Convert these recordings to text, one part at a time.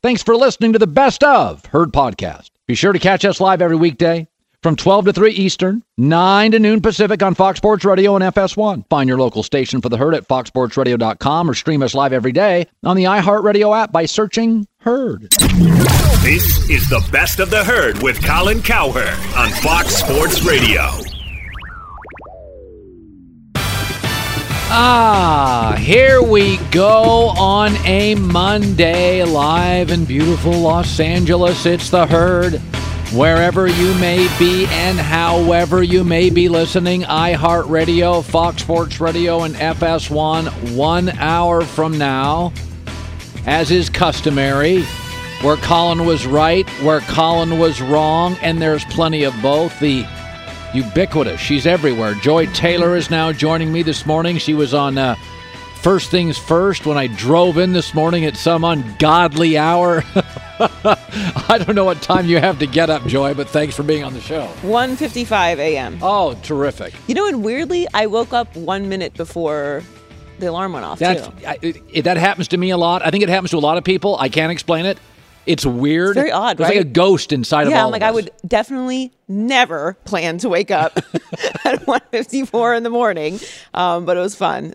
Thanks for listening to the Best of Herd podcast. Be sure to catch us live every weekday from 12 to 3 Eastern, 9 to noon Pacific on Fox Sports Radio and FS1. Find your local station for the Herd at foxsportsradio.com or stream us live every day on the iHeartRadio app by searching Herd. This is the Best of the Herd with Colin Cowherd on Fox Sports Radio. Here we go on a Monday, live in beautiful Los Angeles. It's the Herd. Wherever you may be and however you may be listening, iHeartRadio, Fox Sports Radio, and FS1, 1 hour from now, as is customary, where Colin was right, where Colin was wrong, and there's plenty of both. The ubiquitous, she's everywhere. Joy Taylor is now joining me this morning. She was on First Things First when I drove in this morning at some ungodly hour. I don't know what time you have to get up, Joy, but thanks for being on the show. 1:55 a.m. Oh, terrific. You know, and weirdly, I woke up 1 minute before the alarm went off, too. That happens to me a lot. I think it happens to a lot of people. I can't explain it. It's weird. It's very odd, It's right? like a ghost inside of all of us. Yeah, I would definitely never plan to wake up at 1:54 in the morning, but it was fun.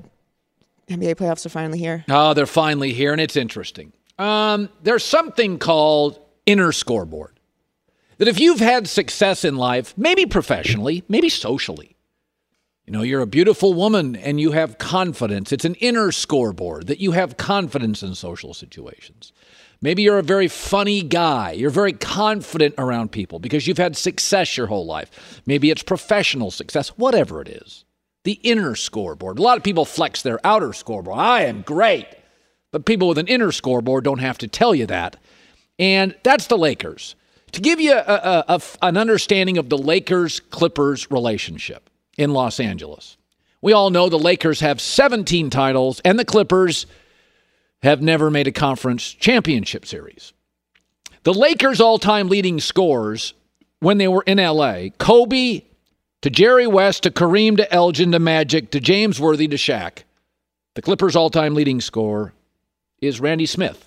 NBA playoffs are finally here. Oh, they're finally here, and it's interesting. There's something called inner scoreboard. That if you've had success in life, maybe professionally, maybe socially, you know, you're a beautiful woman and you have confidence. It's an inner scoreboard that you have confidence in social situations. Maybe you're a very funny guy. You're very confident around people because you've had success your whole life. Maybe it's professional success, whatever it is. The inner scoreboard. A lot of people flex their outer scoreboard. I am great. But people with an inner scoreboard don't have to tell you that. And that's the Lakers. To give you an understanding of the Lakers-Clippers relationship in Los Angeles, we all know the Lakers have 17 titles and the Clippers have never made a conference championship series. The Lakers' all-time leading scorers when they were in L.A., Kobe to Jerry West to Kareem to Elgin to Magic to James Worthy to Shaq. The Clippers' all-time leading scorer is Randy Smith.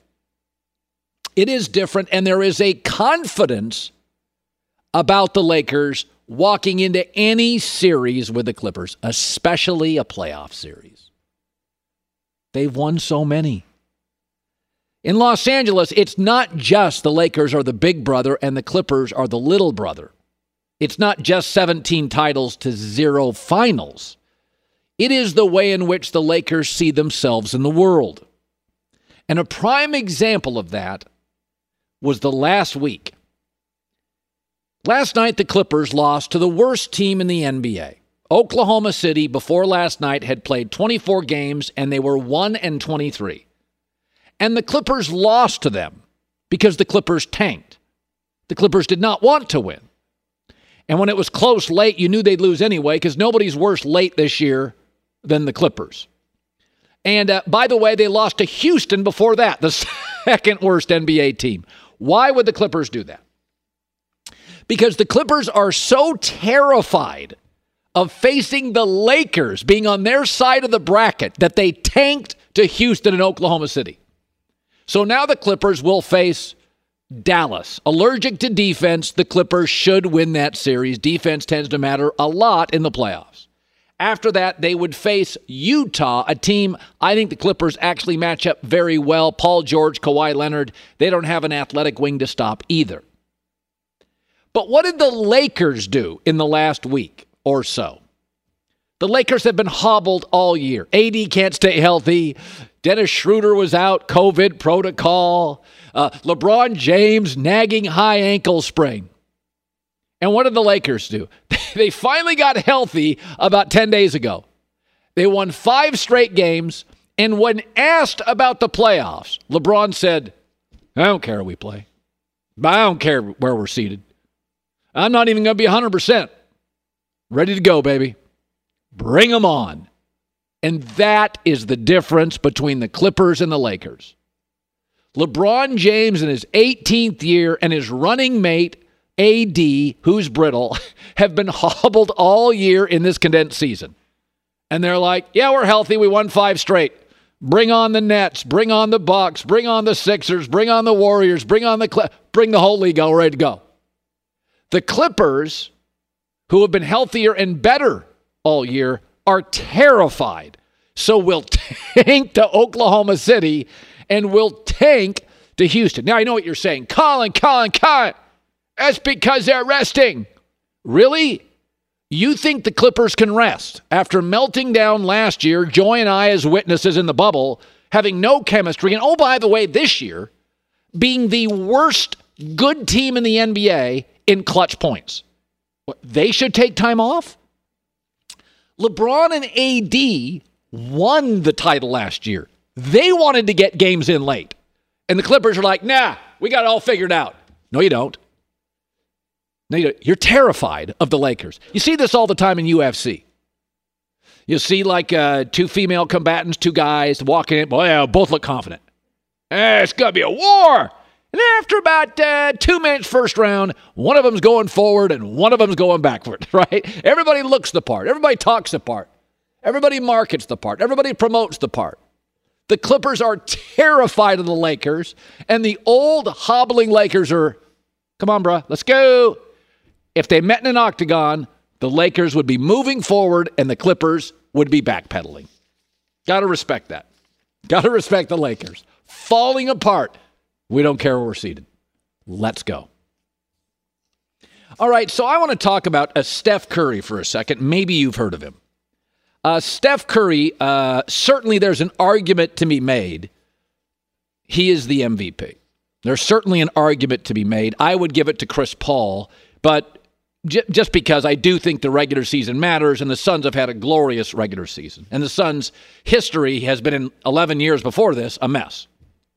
It is different, and there is a confidence about the Lakers walking into any series with the Clippers, especially a playoff series. They've won so many. In Los Angeles, it's not just the Lakers are the big brother and the Clippers are the little brother. It's not just 17 titles to 0 finals. It is the way in which the Lakers see themselves in the world. And a prime example of that was the last week. Last night, the Clippers lost to the worst team in the NBA. Oklahoma City, before last night, had played 24 games, and they were 1-23. And the Clippers lost to them because the Clippers tanked. The Clippers did not want to win. And when it was close late, you knew they'd lose anyway because nobody's worse late this year than the Clippers. And by the way, they lost to Houston before that, the second worst NBA team. Why would the Clippers do that? Because the Clippers are so terrified of facing the Lakers being on their side of the bracket that they tanked to Houston and Oklahoma City. So now the Clippers will face Dallas. Allergic to defense, the Clippers should win that series. Defense tends to matter a lot in the playoffs. After that, they would face Utah, a team I think the Clippers actually match up very well. Paul George, Kawhi Leonard, they don't have an athletic wing to stop either. But what did the Lakers do in the last week or so? The Lakers have been hobbled all year. AD can't stay healthy. Dennis Schroeder was out, COVID protocol. LeBron James nagging high ankle sprain. And what did the Lakers do? They finally got healthy about 10 days ago. They won 5 straight games, and when asked about the playoffs, LeBron said, I don't care who we play. I don't care where we're seated. I'm not even going to be 100%. Ready to go, baby. Bring them on. And that is the difference between the Clippers and the Lakers. LeBron James in his 18th year and his running mate, AD, who's brittle, have been hobbled all year in this condensed season. And they're like, yeah, we're healthy. We won 5 straight. Bring on the Nets. Bring on the Bucks. Bring on the Sixers. Bring on the Warriors. Bring on bring the whole league all ready to go. The Clippers, who have been healthier and better all year, are terrified. So we'll tank to Oklahoma City and we'll tank to Houston. Now, I know what you're saying. Colin. That's because they're resting. Really? You think the Clippers can rest after melting down last year, Joy and I as witnesses in the bubble, having no chemistry, and oh, by the way, this year, being the worst good team in the NBA in clutch points? They should take time off? LeBron and AD won the title last year. They wanted to get games in late. And the Clippers are like, nah, we got it all figured out. No, you don't. No, you don't. You're terrified of the Lakers. You see this all the time in UFC. You see like two female combatants, two guys walking in. Boy, yeah, both look confident. It's going to be a war. And then after about 2 minutes first round, one of them's going forward and one of them's going backward, right? Everybody looks the part. Everybody talks the part. Everybody markets the part. Everybody promotes the part. The Clippers are terrified of the Lakers, and the old hobbling Lakers are, come on, bro, let's go. If they met in an octagon, the Lakers would be moving forward and the Clippers would be backpedaling. Got to respect that. Got to respect the Lakers. Falling apart. We don't care where we're seated. Let's go. All right, so I want to talk about Steph Curry for a second. Maybe you've heard of him. Steph Curry, certainly there's an argument to be made. He is the MVP. There's certainly an argument to be made. I would give it to Chris Paul, but just because I do think the regular season matters, and the Suns have had a glorious regular season. And the Suns' history has been, in 11 years before this, a mess.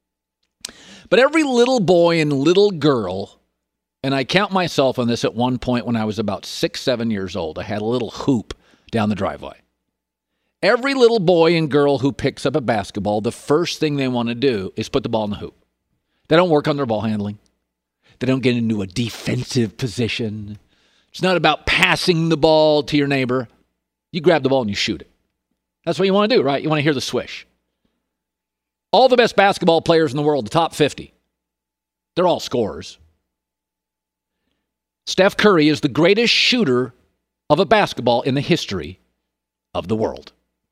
But every little boy and little girl, and I count myself on this at one point when I was about 6, 7 years old, I had a little hoop down the driveway. Every little boy and girl who picks up a basketball, the first thing they want to do is put the ball in the hoop. They don't work on their ball handling. They don't get into a defensive position. It's not about passing the ball to your neighbor. You grab the ball and you shoot it. That's what you want to do, right? You want to hear the swish. All the best basketball players in the world, the top 50, they're all scorers. Steph Curry is the greatest shooter of a basketball in the history of the world.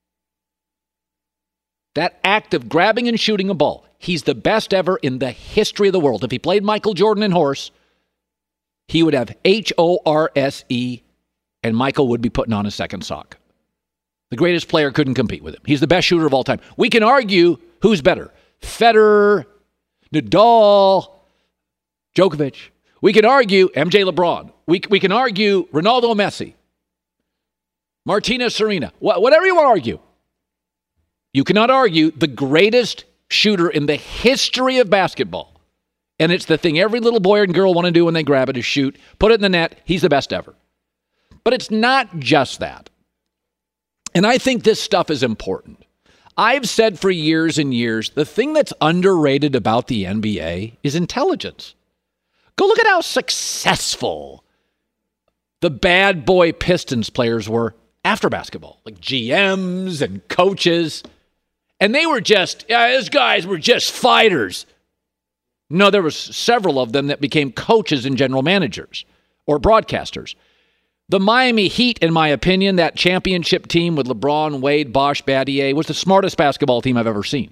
That act of grabbing and shooting a ball, he's the best ever in the history of the world. If he played Michael Jordan in horse, he would have HORSE, and Michael would be putting on his second sock. The greatest player couldn't compete with him. He's the best shooter of all time. We can argue who's better. Federer, Nadal, Djokovic. We can argue MJ LeBron. We can argue Ronaldo Messi, Martina Serena. Whatever you want to argue. You cannot argue the greatest shooter in the history of basketball. And it's the thing every little boy and girl want to do when they grab it is shoot, put it in the net. He's the best ever. But it's not just that. And I think this stuff is important. I've said for years and years, the thing that's underrated about the NBA is intelligence. Go look at how successful the bad boy Pistons players were after basketball, like GMs and coaches. And they were just, those guys were just fighters. No, there was several of them that became coaches and general managers or broadcasters. The Miami Heat, in my opinion, that championship team with LeBron, Wade, Bosh, Battier, was the smartest basketball team I've ever seen.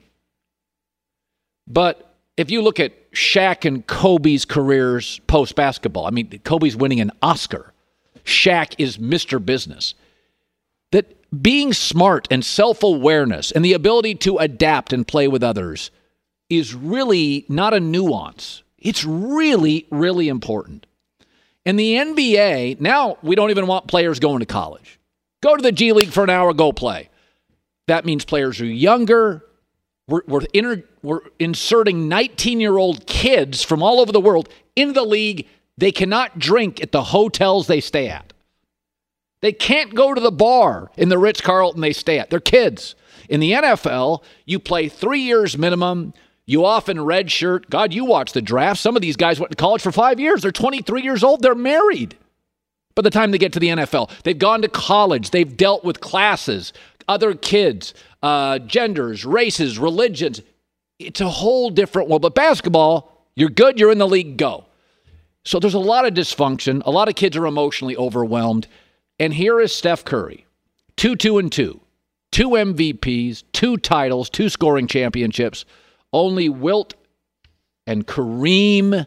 But if you look at Shaq and Kobe's careers post-basketball, I mean, Kobe's winning an Oscar. Shaq is Mr. Business. That being smart and self-awareness and the ability to adapt and play with others is really not a nuance. It's really, really important. In the NBA, now we don't even want players going to college. Go to the G League for an hour, go play. That means players are younger. We're inserting 19-year-old kids from all over the world into the league. They cannot drink at the hotels they stay at. They can't go to the bar in the Ritz-Carlton they stay at. They're kids. In the NFL, you play 3 years minimum. You often redshirt. God, you watch the draft. Some of these guys went to college for 5 years. They're 23 years old. They're married by the time they get to the NFL. They've gone to college. They've dealt with classes, other kids, genders, races, religions. It's a whole different world. But basketball, you're good, you're in the league, go. So there's a lot of dysfunction. A lot of kids are emotionally overwhelmed. And here is Steph Curry, 2-2-2, 2 MVPs, 2 titles, 2 scoring championships. Only Wilt and Kareem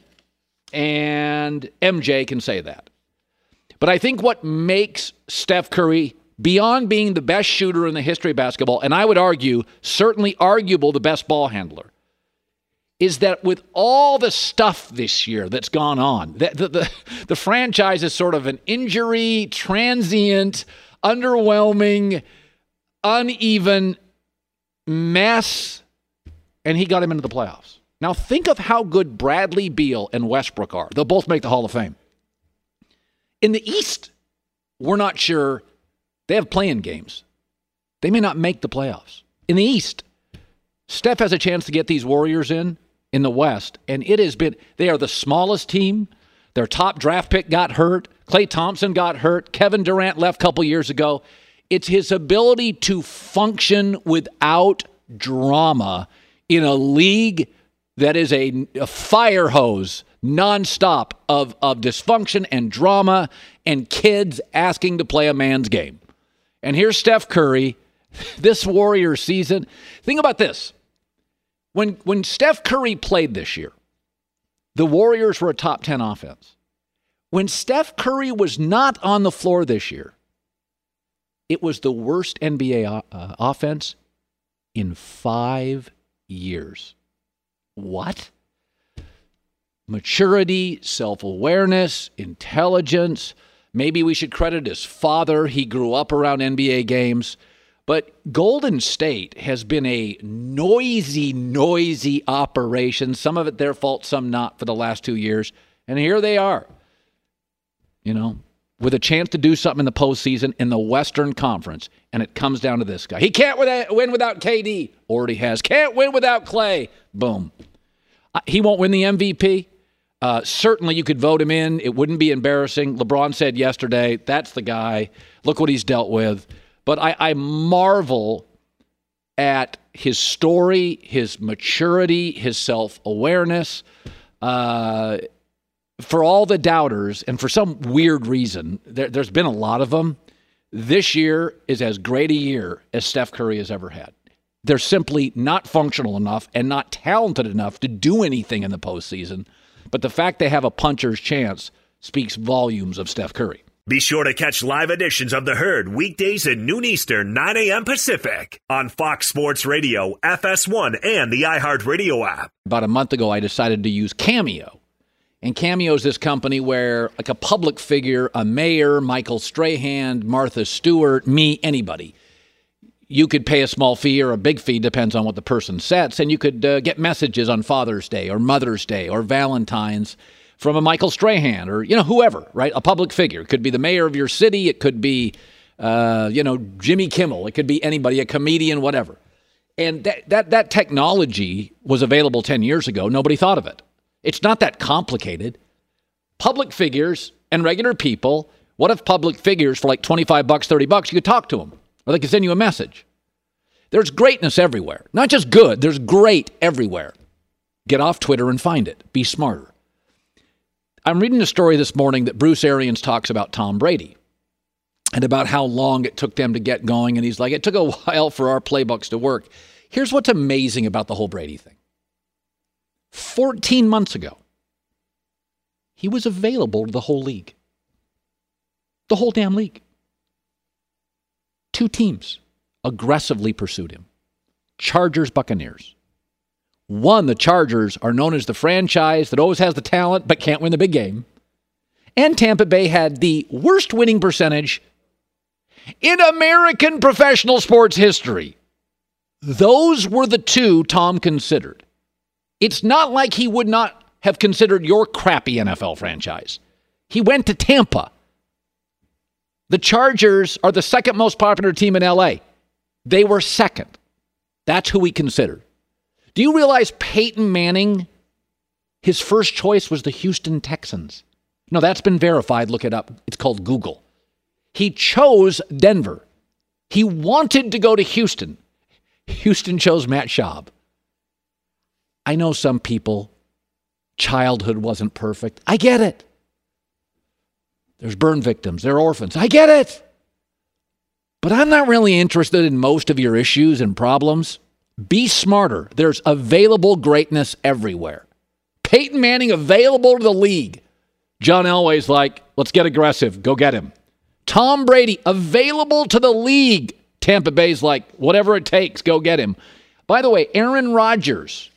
and MJ can say that. But I think what makes Steph Curry, beyond being the best shooter in the history of basketball, and I would argue, certainly arguable the best ball handler, is that with all the stuff this year that's gone on, the franchise is sort of an injury, transient, underwhelming, uneven mess, and he got him into the playoffs. Now think of how good Bradley Beal and Westbrook are. They'll both make the Hall of Fame. In the East, we're not sure. They have play-in games. They may not make the playoffs. In the East, Steph has a chance to get these Warriors in the West, and it has been, they are the smallest team. Their top draft pick got hurt. Klay Thompson got hurt. Kevin Durant left a couple years ago. It's his ability to function without drama in a league that is a fire hose nonstop of dysfunction and drama and kids asking to play a man's game. And here's Steph Curry, this Warriors season. Think about this. When Steph Curry played this year, the Warriors were a top 10 offense. When Steph Curry was not on the floor this year, it was the worst NBA offense in 5 years. What? Maturity, self-awareness, intelligence. Maybe we should credit his father. He grew up around NBA games. But Golden State has been a noisy operation. Some of it their fault, some not for the last 2 years. And here they are, with a chance to do something in the postseason in the Western Conference. And it comes down to this guy. He can't win without KD. Already has. Can't win without Klay. Boom. He won't win the MVP. Certainly you could vote him in. It wouldn't be embarrassing. LeBron said yesterday, that's the guy. Look what he's dealt with. But I marvel at his story, his maturity, his self-awareness. For all the doubters, and for some weird reason, there's been a lot of them, this year is as great a year as Steph Curry has ever had. They're simply not functional enough and not talented enough to do anything in the postseason. But the fact they have a puncher's chance speaks volumes of Steph Curry. Be sure to catch live editions of The Herd weekdays at noon Eastern, 9 a.m. Pacific on Fox Sports Radio, FS1, and the iHeartRadio app. About a month ago, I decided to use Cameo. And Cameo is this company where, like a public figure, a mayor, Michael Strahan, Martha Stewart, me, anybody, you could pay a small fee or a big fee, depends on what the person sets, and you could get messages on Father's Day or Mother's Day or Valentine's from a Michael Strahan or, whoever, right? A public figure. It could be the mayor of your city. It could be, Jimmy Kimmel. It could be anybody, a comedian, whatever. And that technology was available 10 years ago. Nobody thought of it. It's not that complicated. Public figures and regular people, what if public figures for like $25, $30, you could talk to them or they could send you a message. There's greatness everywhere. Not just good, there's great everywhere. Get off Twitter and find it. Be smarter. I'm reading a story this morning that Bruce Arians talks about Tom Brady and about how long it took them to get going. And he's like, it took a while for our playbooks to work. Here's what's amazing about the whole Brady thing. 14 months ago, he was available to the whole league. The whole damn league. 2 teams aggressively pursued him. Chargers, Buccaneers. One, the Chargers are known as the franchise that always has the talent but can't win the big game. And Tampa Bay had the worst winning percentage in American professional sports history. Those were the 2 Tom considered. It's not like he would not have considered your crappy NFL franchise. He went to Tampa. The Chargers are the second most popular team in LA. They were second. That's who he considered. Do you realize Peyton Manning, his first choice was the Houston Texans? No, that's been verified. Look it up. It's called Google. He chose Denver. He wanted to go to Houston. Houston chose Matt Schaub. I know some people, childhood wasn't perfect. I get it. There's burn victims. There are orphans. I get it. But I'm not really interested in most of your issues and problems. Be smarter. There's available greatness everywhere. Peyton Manning available to the league. John Elway's like, let's get aggressive. Go get him. Tom Brady available to the league. Tampa Bay's like, whatever it takes, go get him. By the way, Aaron Rodgers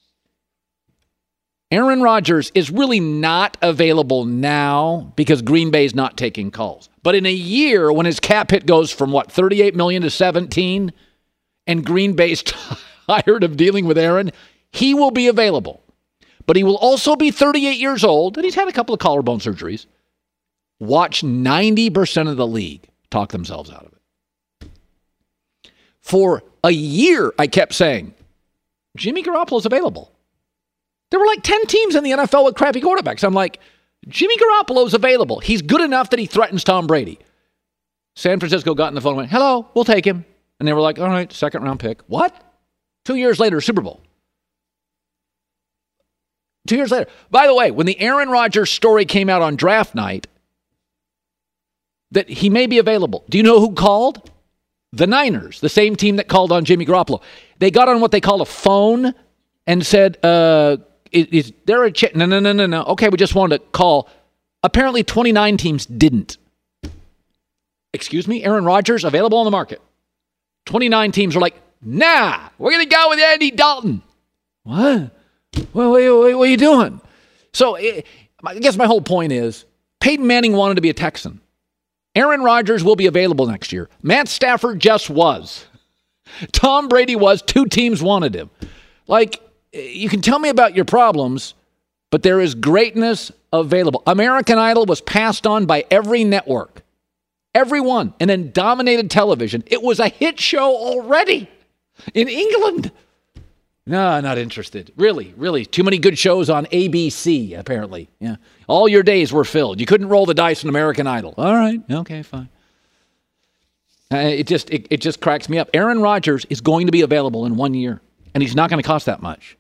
is really not available now because Green Bay's not taking calls. But in a year, when his cap hit goes from, $38 million to $17, and Green Bay's tired of dealing with Aaron, he will be available. But he will also be 38 years old, and he's had a couple of collarbone surgeries. Watch 90% of the league talk themselves out of it. For a year, I kept saying, Jimmy Garoppolo's available. There were 10 teams in the NFL with crappy quarterbacks. I'm like, Jimmy Garoppolo's available. He's good enough that he threatens Tom Brady. San Francisco got on the phone and went, hello, we'll take him. And they were like, all right, second round pick. What? 2 years later, Super Bowl. 2 years later. By the way, when the Aaron Rodgers story came out on draft night, that he may be available. Do you know who called? The Niners, the same team that called on Jimmy Garoppolo. They got on what they call a phone and said, is there a chance? No. Okay, we just wanted to call. Apparently 29 teams didn't. Excuse me? Aaron Rodgers available on the market. 29 teams are like, nah, we're going to go with Andy Dalton. What? What are you doing? So I guess my whole point is Peyton Manning wanted to be a Texan. Aaron Rodgers will be available next year. Matt Stafford just was. Tom Brady was. 2 teams wanted him. You can tell me about your problems, but there is greatness available. American Idol was passed on by every network. Everyone. And then dominated television. It was a hit show already in England. No, not interested. Really. Too many good shows on ABC, apparently. Yeah. All your days were filled. You couldn't roll the dice on American Idol. All right. Okay, fine. It just cracks me up. Aaron Rodgers is going to be available in 1 year, and he's not going to cost that much.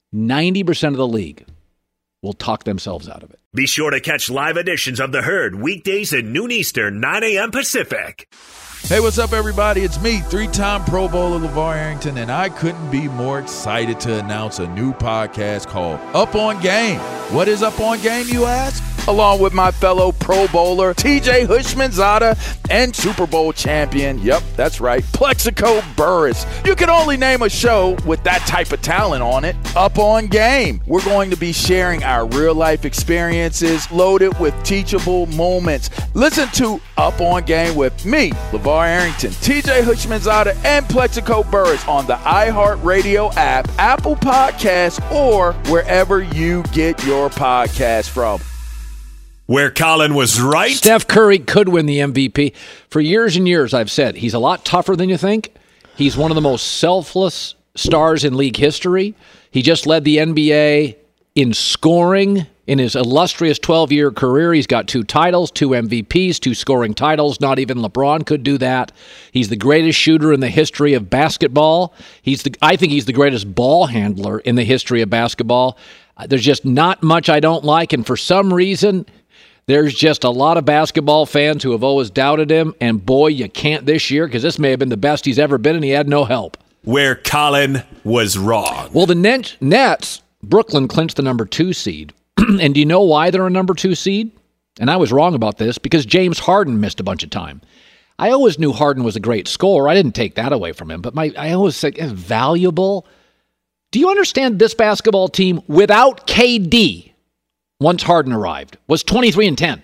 90% of the league will talk themselves out of it. Be sure to catch live editions of The Herd weekdays at noon Eastern, 9 a.m. Pacific. Hey, what's up, everybody? It's me, 3-time Pro Bowler LeVar Arrington, and I couldn't be more excited to announce a new podcast called Up On Game. What is Up On Game, you ask? Along with my fellow Pro Bowler, TJ Houshmandzadeh, and Super Bowl champion, yep, that's right, Plexico Burress. You can only name a show with that type of talent on it, Up On Game. We're going to be sharing our real-life experiences loaded with teachable moments. Listen to Up On Game with me, LeVar Arrington, TJ Houshmandzadeh, and Plexico Burress on the iHeartRadio app, Apple Podcasts, or wherever you get your podcasts from. Where Colin was right. Steph Curry could win the MVP. For years and years, I've said he's a lot tougher than you think. He's one of the most selfless stars in league history. He just led the NBA in scoring in his illustrious 12-year career. He's got 2 titles, 2 MVPs, 2 scoring titles. Not even LeBron could do that. He's the greatest shooter in the history of basketball. I think he's the greatest ball handler in the history of basketball. There's just not much I don't like, and for some reason, there's just a lot of basketball fans who have always doubted him, and boy, you can't this year because this may have been the best he's ever been, and he had no help. Where Colin was wrong. Well, the Nets, Brooklyn clinched the number 2 seed. And do you know why they're a number 2 seed? And I was wrong about this because James Harden missed a bunch of time. I always knew Harden was a great scorer. I didn't take that away from him, but I always said valuable. Do you understand this basketball team without KD? Once Harden arrived, was 23-10.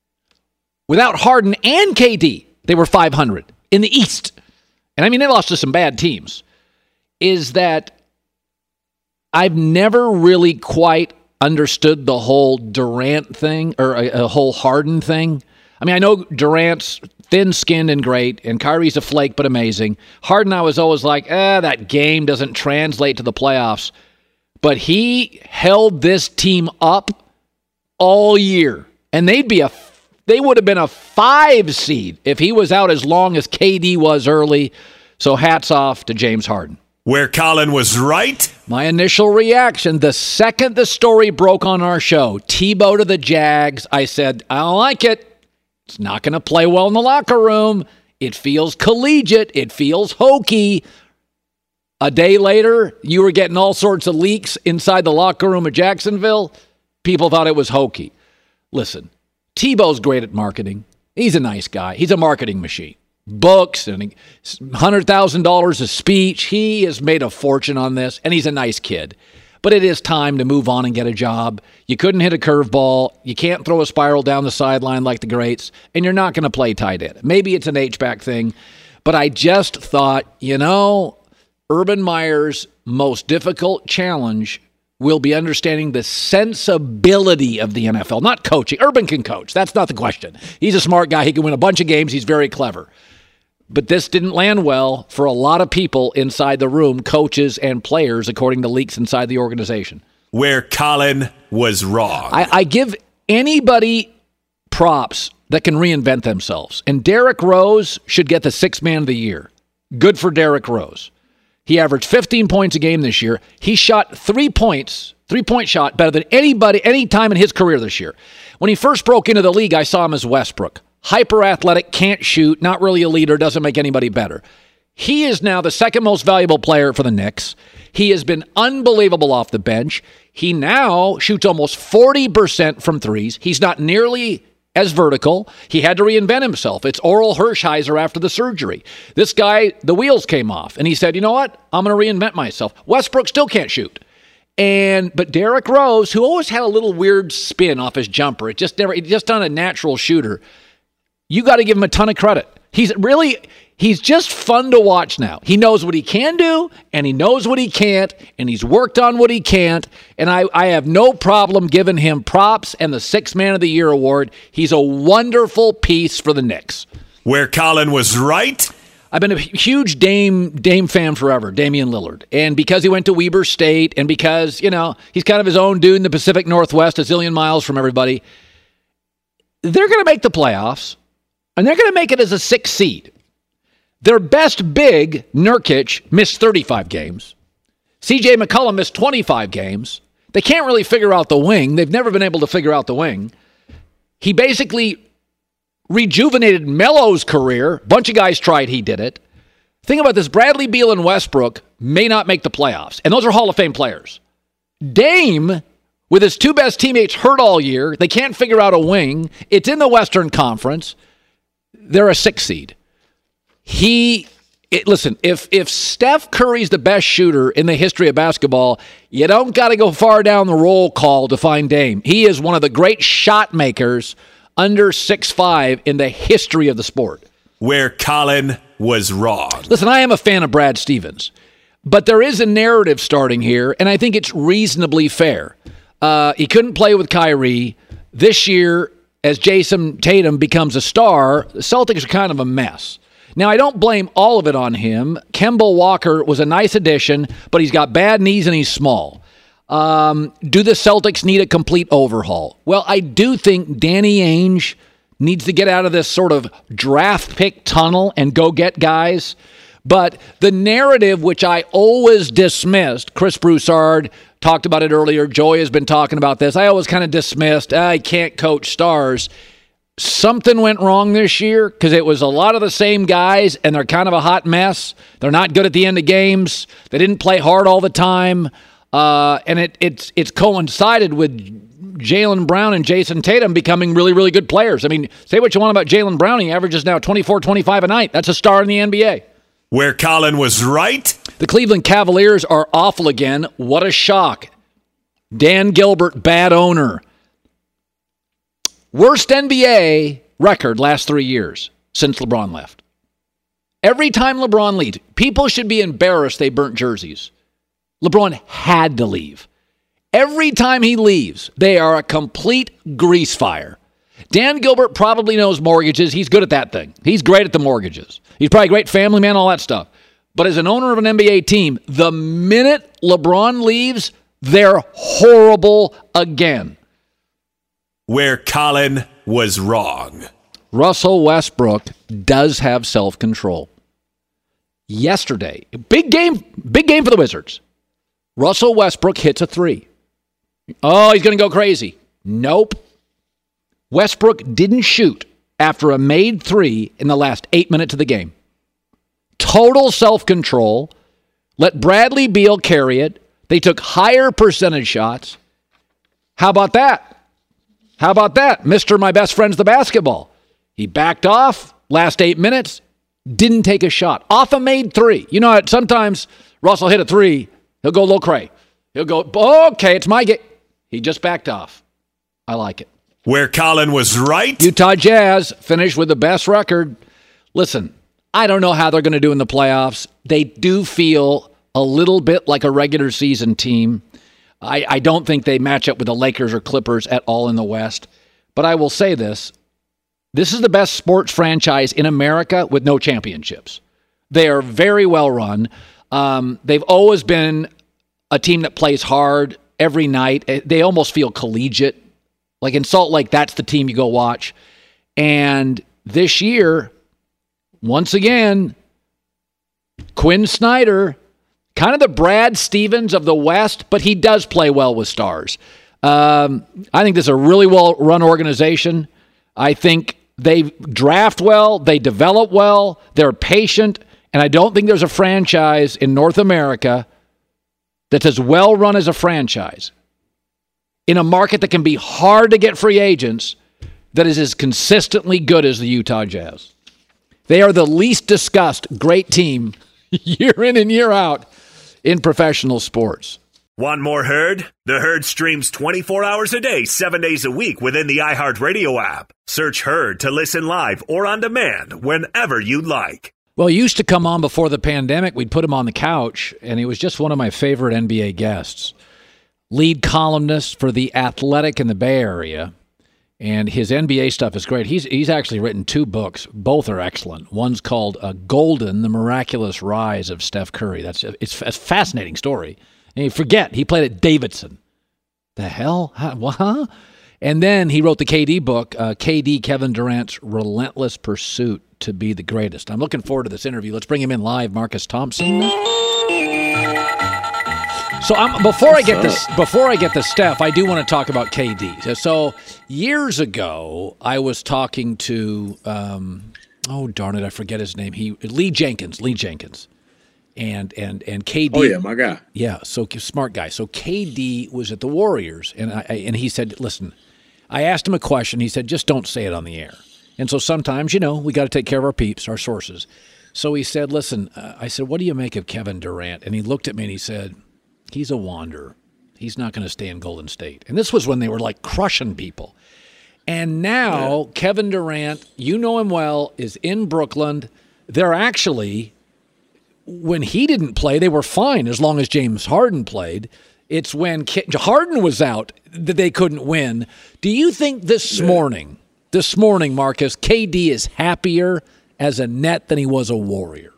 Without Harden and KD, they were 500 in the East. And I mean, they lost to some bad teams. Is that I've never really quite understood the whole Durant thing or a whole Harden thing. I mean, I know Durant's thin-skinned and great, and Kyrie's a flake but amazing. Harden, I was always like, that game doesn't translate to the playoffs. But he held this team up all year, and they would have been a 5 seed if he was out as long as KD was early. So hats off to James Harden. Where Colin was right. My initial reaction, the second the story broke on our show, Tebow to the Jags, I said, I don't like it. It's not going to play well in the locker room. It feels collegiate. It feels hokey. A day later, you were getting all sorts of leaks inside the locker room at Jacksonville. People thought it was hokey. Listen, Tebow's great at marketing. He's a nice guy. He's a marketing machine. Books and $100,000 a speech. He has made a fortune on this, and he's a nice kid. But it is time to move on and get a job. You couldn't hit a curveball. You can't throw a spiral down the sideline like the greats, and you're not going to play tight end. Maybe it's an H-back thing, but I just thought, Urban Meyer's most difficult challenge will be understanding the sensibility of the NFL, not coaching. Urban can coach. That's not the question. He's a smart guy. He can win a bunch of games. He's very clever. But this didn't land well for a lot of people inside the room, coaches and players, according to leaks inside the organization. Where Colin was wrong. I give anybody props that can reinvent themselves. And Derrick Rose should get the Sixth Man of the Year. Good for Derrick Rose. He averaged 15 points a game this year. He shot 3 points, three-point shot, better than anybody, any time in his career this year. When he first broke into the league, I saw him as Westbrook. Hyper-athletic, can't shoot, not really a leader, doesn't make anybody better. He is now the second most valuable player for the Knicks. He has been unbelievable off the bench. He now shoots almost 40% from threes. He's not nearly as vertical. He had to reinvent himself. It's Oral Hershiser after the surgery. This guy, the wheels came off, and he said, you know what? I'm going to reinvent myself. Westbrook still can't shoot. But Derrick Rose, who always had a little weird spin off his jumper, he's just not a natural shooter. You got to give him a ton of credit. He's just fun to watch now. He knows what he can do, and he knows what he can't, and he's worked on what he can't, and I have no problem giving him props and the Sixth Man of the Year award. He's a wonderful piece for the Knicks. Where Colin was right. I've been a huge Dame fan forever, Damian Lillard. And because he went to Weber State, and because, he's kind of his own dude in the Pacific Northwest, a zillion miles from everybody, they're going to make the playoffs, and they're going to make it as a 6th seed. Their best big, Nurkic, missed 35 games. C.J. McCollum missed 25 games. They can't really figure out the wing. They've never been able to figure out the wing. He basically rejuvenated Melo's career. A bunch of guys tried. He did it. Think about this. Bradley Beal and Westbrook may not make the playoffs, and those are Hall of Fame players. Dame, with his two best teammates hurt all year, they can't figure out a wing. It's in the Western Conference. They're a 6th seed. Listen, if Steph Curry's the best shooter in the history of basketball, you don't got to go far down the roll call to find Dame. He is one of the great shot makers under 6'5" in the history of the sport. Where Colin was wrong. Listen, I am a fan of Brad Stevens, but there is a narrative starting here, and I think it's reasonably fair. He couldn't play with Kyrie. This year, as Jason Tatum becomes a star, the Celtics are kind of a mess. Now, I don't blame all of it on him. Kemba Walker was a nice addition, but he's got bad knees and he's small. Do the Celtics need a complete overhaul? Well, I do think Danny Ainge needs to get out of this sort of draft pick tunnel and go get guys. But the narrative, which I always dismissed, Chris Broussard talked about it earlier, Joey has been talking about this, I always kind of dismissed, I can't coach stars. Something went wrong this year because it was a lot of the same guys, and they're kind of a hot mess. They're not good at the end of games. They didn't play hard all the time. And it's coincided with Jaylen Brown and Jason Tatum becoming really, really good players. I mean, say what you want about Jaylen Brown. He averages now 24, 25 a night. That's a star in the NBA. Where Colin was right. The Cleveland Cavaliers are awful again. What a shock. Dan Gilbert, bad owner. Worst NBA record last 3 years since LeBron left. Every time LeBron leaves, people should be embarrassed they burnt jerseys. LeBron had to leave. Every time he leaves, they are a complete grease fire. Dan Gilbert probably knows mortgages. He's good at that thing. He's great at the mortgages. He's probably a great family man, all that stuff. But as an owner of an NBA team, the minute LeBron leaves, they're horrible again. Where Colin was wrong. Russell Westbrook does have self-control. Yesterday, big game for the Wizards. Russell Westbrook hits a 3. Oh, he's going to go crazy. Nope. Westbrook didn't shoot after a made 3 in the last 8 minutes of the game. Total self-control. Let Bradley Beal carry it. They took higher percentage shots. How about that? Mr. My best friend's the basketball. He backed off last 8 minutes, didn't take a shot. Off a made 3. You know, sometimes Russell hit a 3, he'll go a little cray. He'll go, okay, it's my game. He just backed off. I like it. Where Colin was right. Utah Jazz finished with the best record. Listen, I don't know how they're going to do in the playoffs. They do feel a little bit like a regular season team. I don't think they match up with the Lakers or Clippers at all in the West. But I will say this. This is the best sports franchise in America with no championships. They are very well run. They've always been a team that plays hard every night. They almost feel collegiate. Like in Salt Lake, that's the team you go watch. And this year, once again, Quinn Snyder, kind of the Brad Stevens of the West, but he does play well with stars. I think this is a really well-run organization. I think they draft well, they develop well, they're patient, and I don't think there's a franchise in North America that's as well-run as a franchise in a market that can be hard to get free agents that is as consistently good as the Utah Jazz. They are the least discussed great team year in and year out in professional sports. Want more Herd? The Herd streams 24 hours a day, 7 days a week within the iHeartRadio app. Search Herd to listen live or on demand whenever you like. Well, he used to come on before the pandemic. We'd put him on the couch, and he was just one of my favorite NBA guests. Lead columnist for The Athletic in the Bay Area, and his NBA stuff is great. He's actually written 2 books. Both are excellent. One's called Golden, The Miraculous Rise of Steph Curry. It's a fascinating story. And you forget, he played at Davidson. The hell? Huh? And then he wrote the KD book, KD, Kevin Durant's Relentless Pursuit to be the Greatest. I'm looking forward to this interview. Let's bring him in live, Marcus Thompson. So before I get to Steph, I do want to talk about KD. So years ago, I was talking to, I forget his name. Lee Jenkins. And KD. Oh yeah, my guy. Yeah, so smart guy. So KD was at the Warriors, and he said, "Listen," I asked him a question. He said, "Just don't say it on the air." And so sometimes, we got to take care of our peeps, our sources. So he said, "Listen," I said, "What do you make of Kevin Durant?" And he looked at me and he said, "He's a wanderer. He's not going to stay in Golden State." And this was when they were like crushing people. And now Kevin Durant, you know him well, is in Brooklyn. They're actually, when he didn't play, they were fine as long as James Harden played. It's when Harden was out that they couldn't win. Do you think this morning, Marcus, KD is happier as a Net than he was a Warrior?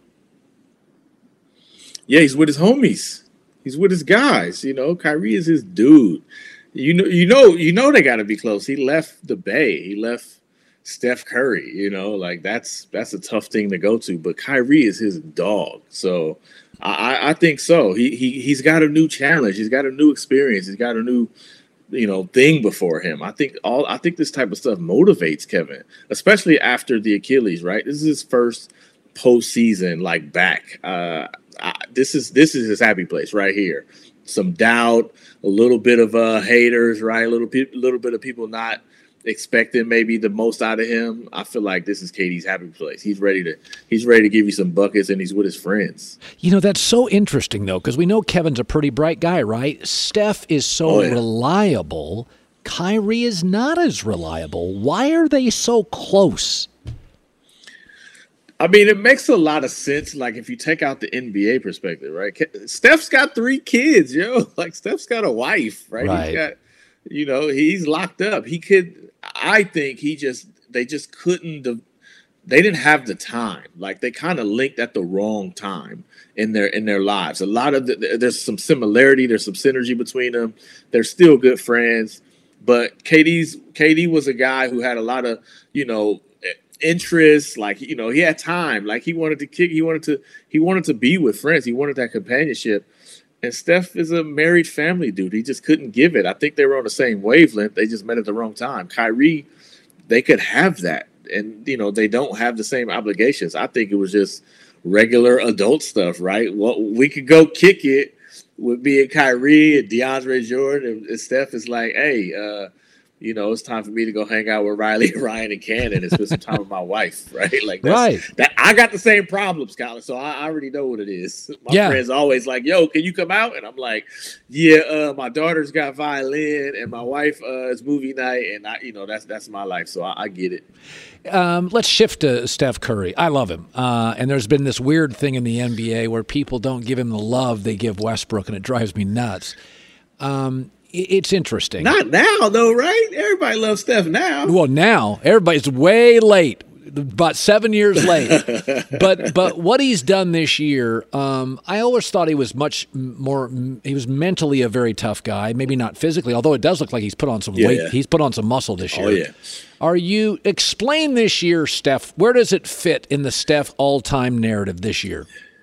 Yeah, he's with his homies. He's with his guys. Kyrie is his dude. You know they got to be close. He left the Bay. He left Steph Curry. That's a tough thing to go to. But Kyrie is his dog. So I think so. He's got a new challenge. He's got a new experience. He's got a new thing before him. I think this type of stuff motivates Kevin, especially after the Achilles. Right, this is his first postseason back. This is his happy place right here. Some doubt, a little bit of haters, right? A little bit of people not expecting maybe the most out of him. I feel like this is KD's happy place. He's ready to give you some buckets, and he's with his friends. That's so interesting though, because we know Kevin's a pretty bright guy, right? Steph is so reliable. Kyrie is not as reliable. Why are they so close? I mean, it makes a lot of sense. If you take out the NBA perspective, right? Steph's got 3 kids, Steph's got a wife, right? He's got, he's locked up. I think they just couldn't. They didn't have the time. They kind of linked at the wrong time in their lives. A lot of there's some similarity. There's some synergy between them. They're still good friends. But KD was a guy who had a lot of, interests. Like, you know, he had time. Like, he wanted to kick. He wanted to be with friends. He wanted that companionship. And Steph is a married family dude. He just couldn't give it. I think they were on the same wavelength. They just met at the wrong time. Kyrie, they could have that. And, you know, they don't have the same obligations. I think it was just regular adult stuff, right? Well, we could go kick it with me and Kyrie and DeAndre Jordan. And Steph is like, hey, you know, it's time for me to go hang out with Riley, Ryan, and Cannon and spend some time with my wife, right? Like, that I got the same problem, Scott, so I already know what it is. My friends always like, yo, can you come out? And I'm like, yeah, my daughter's got violin, and my wife is movie night, and that's my life, so I get it. Let's shift to Steph Curry. I love him, and there's been this weird thing in the NBA where people don't give him the love they give Westbrook, and it drives me nuts. It's interesting. Not now, though, right? Everybody loves Steph now. Well, now everybody's way late, about 7 years late. But what he's done this year, I always thought he was much more. He was mentally a very tough guy. Maybe not physically, although it does look like he's put on some weight. Yeah. He's put on some muscle this year. Oh yeah. Are you explain this year, Steph? Where does it fit in the Steph all-time narrative this year?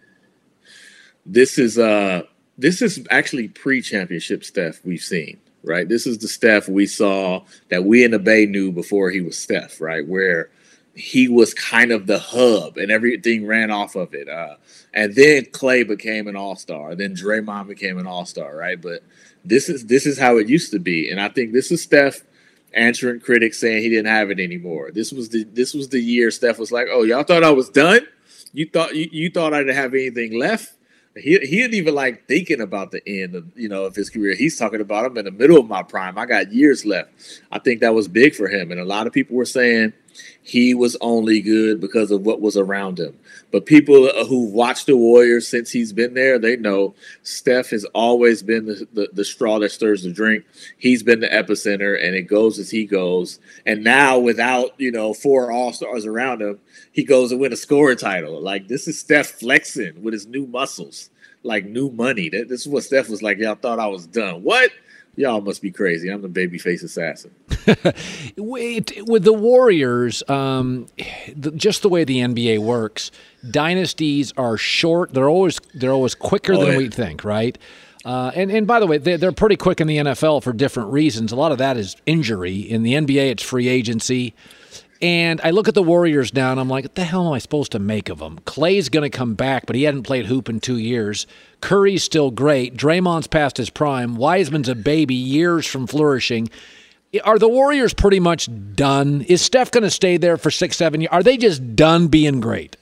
This is actually pre-championship Steph we've seen, right? This is the Steph we saw that we in the Bay knew before he was Steph, right? Where he was kind of the hub and everything ran off of it. And then Clay became an all-star. Then Draymond became an all-star, right? But this is how it used to be. And I think this is Steph answering critics saying he didn't have it anymore. This was the year Steph was like, oh, y'all thought I was done? You thought I didn't have anything left? He didn't even like thinking about the end of his career. He's talking about I'm in the middle of my prime. I got years left. I think that was big for him. And a lot of people were saying he was only good because of what was around him. But people who watched the Warriors since he's been there, they know Steph has always been the straw that stirs the drink. He's been the epicenter, and it goes as he goes. And now without, 4 all-stars around him, he goes and win a scoring title. Like, this is Steph flexing with his new muscles, like new money. This is what Steph was like, y'all thought I was done. What? Y'all must be crazy. I'm the babyface assassin. With the Warriors, just the way the NBA works, dynasties are short. They're always quicker than we think, right? And by the way, they're pretty quick in the NFL for different reasons. A lot of that is injury. In the NBA, it's free agency. And I look at the Warriors now, and I'm like, what the hell am I supposed to make of them? Clay's going to come back, but he hadn't played hoop in 2 years. Curry's still great. Draymond's past his prime. Wiseman's a baby, years from flourishing. Are the Warriors pretty much done? Is Steph going to stay there for 6-7 years? Are they just done being great?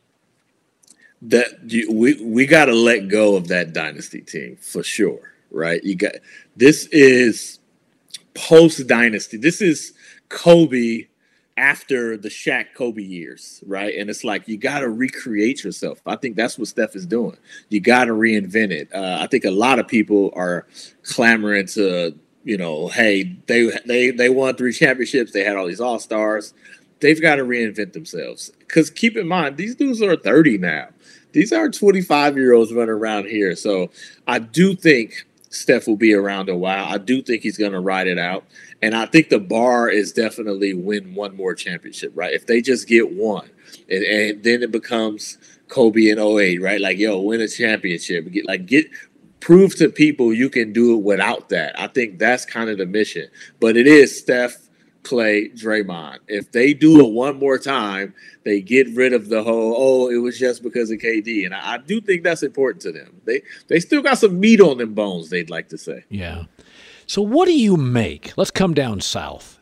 We got to let go of that dynasty team for sure, right? This is post dynasty. This is Kobe after the Shaq Kobe years, right? And it's like, you got to recreate yourself. I think that's what Steph is doing. You got to reinvent it. I think a lot of people are clamoring to, hey, they won 3 championships. They had all these all-stars. They've got to reinvent themselves. Because keep in mind, these dudes are 30 now. These are 25-year-olds running around here. So I do think Steph will be around a while. I do think he's going to ride it out. And I think the bar is definitely win one more championship, right? If they just get one, and then it becomes Kobe in 08, right? Like, win a championship. Prove to people you can do it without that. I think that's kind of the mission. But it is Steph, Clay, Draymond. If they do it one more time, they get rid of the whole, it was just because of KD. And I do think that's important to them. They still got some meat on them bones, they'd like to say. Yeah. So what do you make? Let's come down south.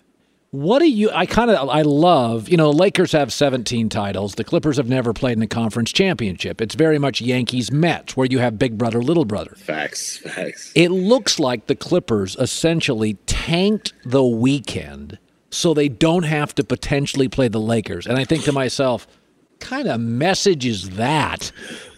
I love, the Lakers have 17 titles. The Clippers have never played in the conference championship. It's very much Yankees-Mets, where you have big brother, little brother. Facts. It looks like the Clippers essentially tanked the weekend so they don't have to potentially play the Lakers. And I think to myself, kind of message is that?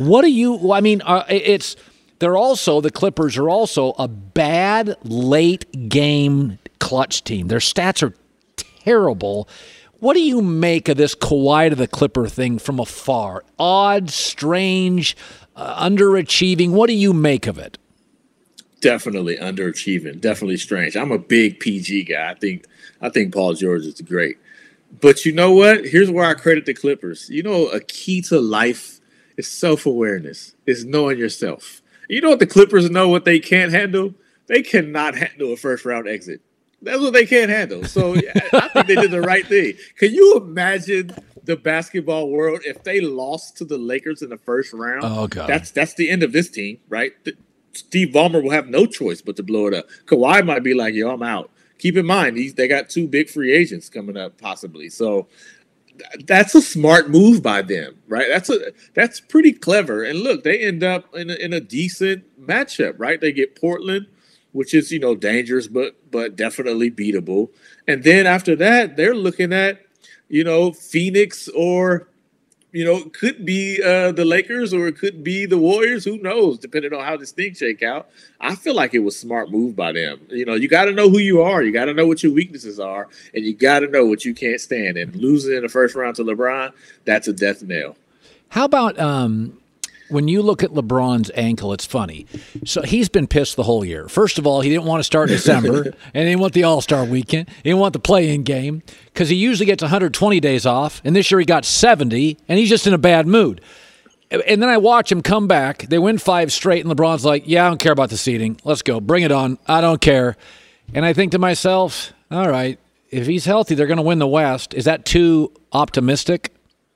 The Clippers are also a bad late game clutch team. Their stats are terrible. What do you make of this Kawhi to the Clipper thing from afar? Odd, strange, underachieving. What do you make of it? Definitely underachieving. Definitely strange. I'm a big PG guy. I think Paul George is great. But you know what? Here's where I credit the Clippers. You know, a key to life is self-awareness. Is knowing yourself. You know what the Clippers know what they can't handle? They cannot handle a first-round exit. That's what they can't handle. So I think they did the right thing. Can you imagine the basketball world if they lost to the Lakers in the first round? Oh, God. That's the end of this team, right? Steve Ballmer will have no choice but to blow it up. Kawhi might be like, yo, I'm out. Keep in mind, they got 2 big free agents coming up possibly. So that's a smart move by them, right? That's pretty clever. And look, they end up in a decent matchup, right? They get Portland, which is, dangerous, but definitely beatable. And then after that, they're looking at, Phoenix or, could be the Lakers or it could be the Warriors. Who knows, depending on how this thing shake out. I feel like it was a smart move by them. You got to know who you are. You got to know what your weaknesses are. And you got to know what you can't stand. And losing in the first round to LeBron, that's a death knell. How about when you look at LeBron's ankle, it's funny. So he's been pissed the whole year. First of all, he didn't want to start in December, and he didn't want the All-Star weekend. He didn't want the play-in game because he usually gets 120 days off, and this year he got 70, and he's just in a bad mood. And then I watch him come back. They win 5 straight, and LeBron's like, yeah, I don't care about the seeding. Let's go. Bring it on. I don't care. And I think to myself, all right, if he's healthy, they're going to win the West. Is that too optimistic?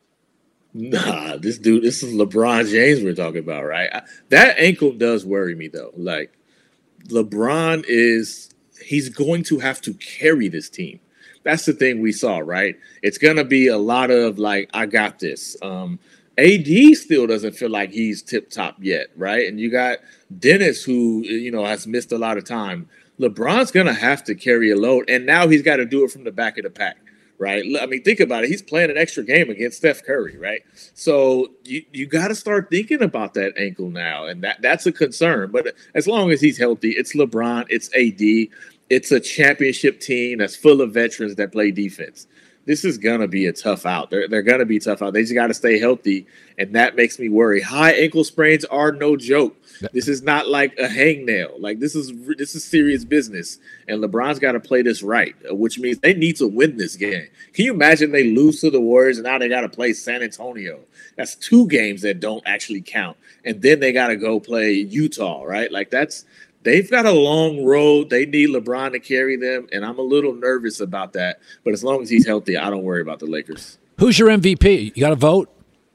Nah, this is LeBron James we're talking about, right? That ankle does worry me, though. Like, LeBron he's going to have to carry this team. That's the thing we saw, right? It's going to be a lot of, like, I got this. AD still doesn't feel like he's tip-top yet, right? And you got Dennis, who, has missed a lot of time. LeBron's going to have to carry a load, and now he's got to do it from the back of the pack. Right. I mean, think about it. He's playing an extra game against Steph Curry. Right. So you got to start thinking about that ankle now. And that's a concern. But as long as he's healthy, it's LeBron, it's AD. It's a championship team that's full of veterans that play defense. This is going to be a tough out. They're going to be tough out. They just got to stay healthy. And that makes me worry. High ankle sprains are no joke. This is not like a hangnail. Like, this is serious business. And LeBron's got to play this right, which means they need to win this game. Can you imagine they lose to the Warriors and now they got to play San Antonio? That's 2 games that don't actually count. And then they got to go play Utah, right? Like, they've got a long road. They need LeBron to carry them, and I'm a little nervous about that. But as long as he's healthy, I don't worry about the Lakers. Who's your MVP? You got a vote?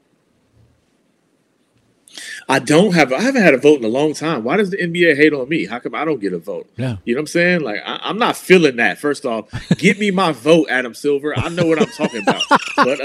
I haven't had a vote in a long time. Why does the NBA hate on me? How come I don't get a vote? Yeah. You know what I'm saying? Like, I'm not feeling that. First off, give me my vote, Adam Silver. I know what I'm talking about. But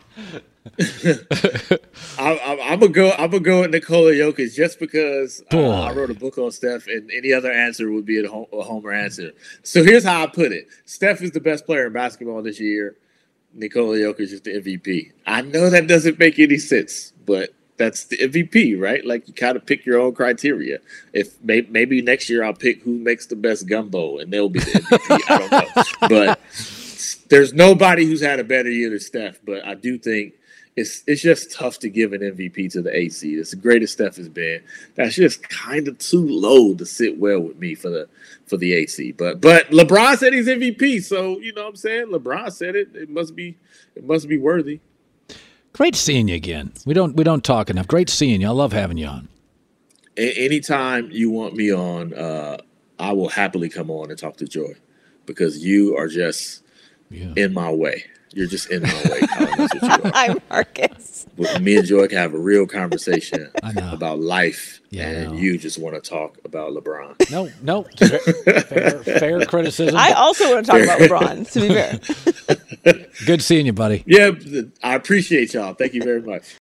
I'm gonna go with Nikola Jokic just because I wrote a book on Steph, and any other answer would be a homer answer. So here's how I put it: Steph is the best player in basketball this year. Nikola Jokic is the MVP. I know that doesn't make any sense, but that's the MVP, right? Like, you kind of pick your own criteria. If maybe next year I'll pick who makes the best gumbo, and they'll be the MVP. I don't know, but there's nobody who's had a better year than Steph. But I do think it's just tough to give an MVP to the 8 seed. It's the greatest Steph has been. That's just kind of too low to sit well with me for the 8 seed. But LeBron said he's MVP, so you know what I'm saying? LeBron said it. It must be worthy. Great seeing you again. We don't talk enough. Great seeing you. I love having you on. Anytime you want me on, I will happily come on and talk to Joy, because you are just in my way. You're just in my way. That's what you are. Hi, Marcus. Me and Joy can have a real conversation about life, and you just want to talk about LeBron. No. Fair criticism. I also want to talk about LeBron, to be fair. Good seeing you, buddy. Yeah, I appreciate y'all. Thank you very much.